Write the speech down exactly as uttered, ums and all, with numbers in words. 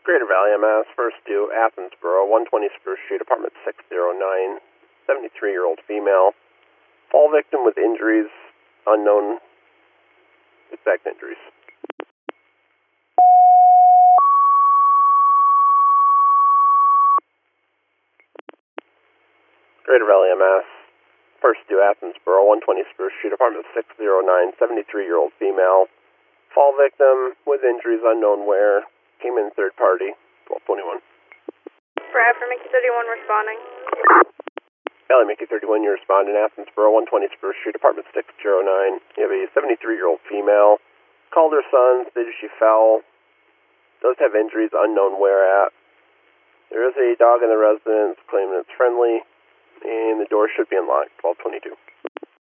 Greater Valley, M S, first due, Athensboro, one twenty Spruce Street, apartment six oh nine, seventy-three-year-old female. Fall victim with injuries, unknown exact injuries. Greater Valley, M S, first due, Athensboro, one twenty Spruce Street, apartment six oh nine, seventy-three-year-old female. Fall victim with injuries unknown where, came in third party, twelve twenty-one. Brad for Mickey thirty-one responding. Valley Mickey thirty-one, you're responding, Athensboro, one twenty Spruce Street, apartment six oh nine. You have a seventy-three-year-old female. Called her son, stated she fell. Does have injuries unknown where at. There is a dog in the residence, claiming it's friendly, and the door should be unlocked, twelve twenty-two.